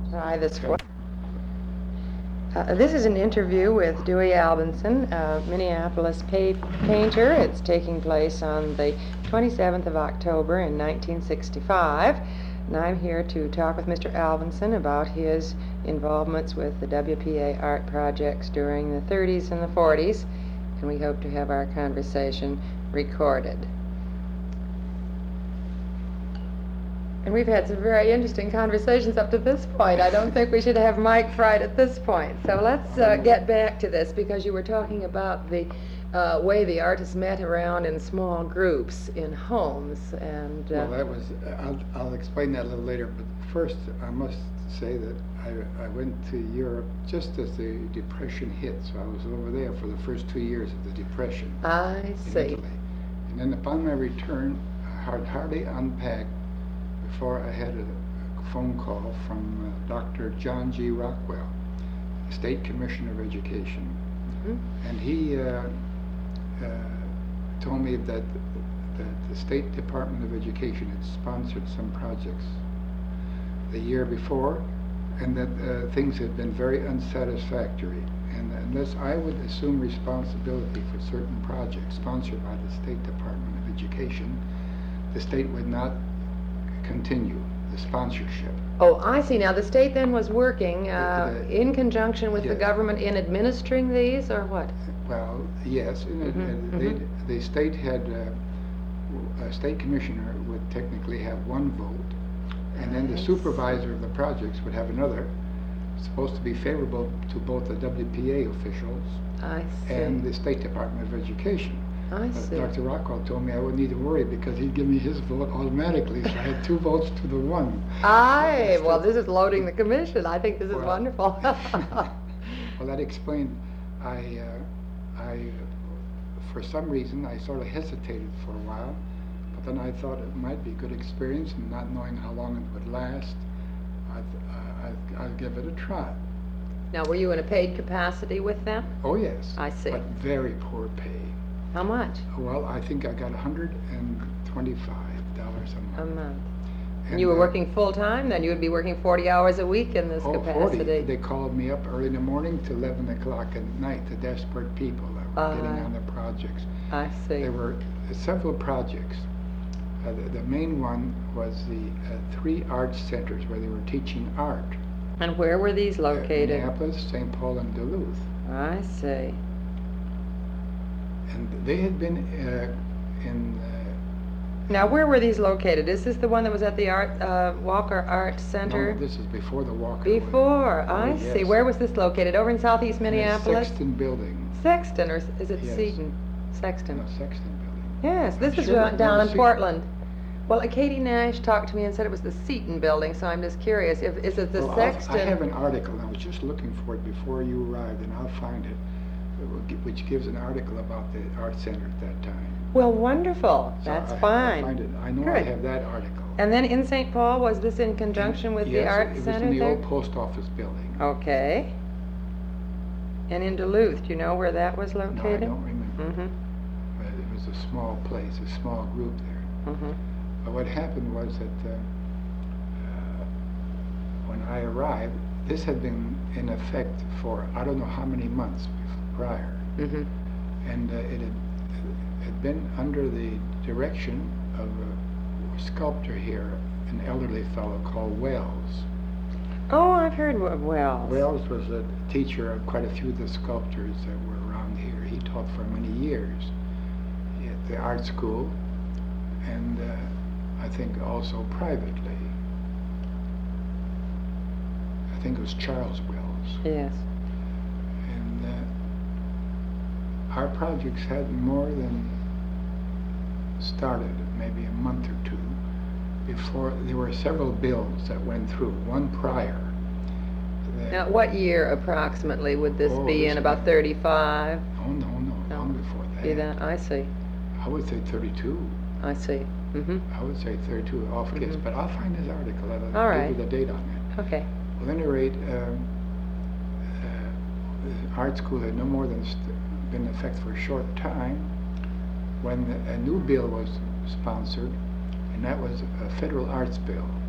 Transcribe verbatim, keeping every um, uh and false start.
Hi, this one. Uh, this is an interview with Dewey Albinson, a Minneapolis pa- painter. It's taking place on the twenty-seventh of October in nineteen sixty-five. And I'm here to talk with Mister Albinson about his involvements with the W P A art projects during the thirties and the forties. And we hope to have our conversation recorded. And we've had some very interesting conversations up to this point. I don't think we should have Mike fried at this point. So let's uh, get back to this, because you were talking about the uh, way the artists met around in small groups in homes. And uh, well, that was, I'll, I'll explain that a little later, but first I must say that I, I went to Europe just as the Depression hit, so I was over there for the first two years of the Depression. I in see. Italy. And then upon my return, I had hardly unpacked before I had a phone call from uh, Doctor John G. Rockwell, State Commissioner of Education. Mm-hmm. And he uh, uh, told me that, that the State Department of Education had sponsored some projects the year before, and that uh, things had been very unsatisfactory. And unless I would assume responsibility for certain projects sponsored by the State Department of Education, the state would not continue the sponsorship. Oh, I see. Now, the state then was working uh, Uh, in conjunction with the yes. government in administering these, or what? Well, yes, and it- Mhm, and they, the state had, uh, a state commissioner would technically have one vote, and then the I see. supervisor of the projects would have another, supposed to be favorable to both the W P A officials I see. and the State Department of Education. I Uh, see. Doctor Rockwell told me I wouldn't need to worry because he'd give me his vote automatically, so I had two votes to the one. Aye, well, this is loading the commission. I think this is Well, wonderful. Well, that explained, I, uh, I, for some reason, I sort of hesitated for a while, but then I thought it might be a good experience, and not knowing how long it would last, I'd, uh, I'd, I'd give it a try. Now, were you in a paid capacity with them? Oh, yes. I see. But very poor pay. How much? Well, I think I got one hundred twenty-five dollars a A month. month. And, And you were uh, working full-time? Then you would be working forty hours a week in this Oh, capacity. forty. They called me up early in the morning to eleven o'clock at night, the desperate people that were getting Uh-huh. on the projects. I see. There were several projects. Uh, the, the main one was the uh, three art centers where they were teaching art. And where were these Uh, located? Minneapolis, Saint Paul, and Duluth. I see. And they had been uh, in, uh, Now, where were these located? Is this the one that was at the Art uh, Walker Art Center? no, this is before the Walker Way. Before, Oh, I see. yes. Where was this located? Over in southeast In the Minneapolis? Sexton Building. Sexton, or is it Yes. Seton? Sexton. No, Sexton Building. Yes, this I'm is sure down it down was in Seton. Portland. Well, uh, Katie Nash talked to me and said it was the Seton building, so I'm just curious. If, is it the Well, I'll- Sexton? I have an article, and I was just looking for it before you arrived, and I'll find it, it will gi- which gives an article about the art center at that time. Well, wonderful. So That's I- I'll fine. find it. I know I Good. have that article. And then in Saint Paul, was this in conjunction with the Yes, art it was center in the there? old post office building. Okay. And in Duluth, do you know where that was No, I located? don't remember. Mm-hmm. But it was a small place, a small group there. Mm-hmm. But what happened was that uh, uh, when I arrived, this had been in effect for I don't know how many months bef- prior. Mm-hmm. And uh, it had, had been under the direction of a sculptor here, an elderly fellow called Wells. Oh, I've heard of Wells. Wells was a teacher of quite a few of the sculptors that were around here. He taught for many years at the art school, and uh, I think also privately. I think it was Charles Wells. Yes. And uh, our projects hadn't more than started, maybe a month or two, before there were several bills that went through, one prior. that- Now, what year approximately would this Oh, be this in? About would- thirty-five? Oh, no, no, No. long before that. Be that? I see. I would say thirty-two. I see. Mm-hmm. I would say thirty-two off kiss, Mhm. but I'll find his article. I'll All give right. you the date on it. Okay. Well, at any rate, um, uh, the art school had no more than st- been in effect for a short time when a new bill was sponsored, and that was a federal arts bill.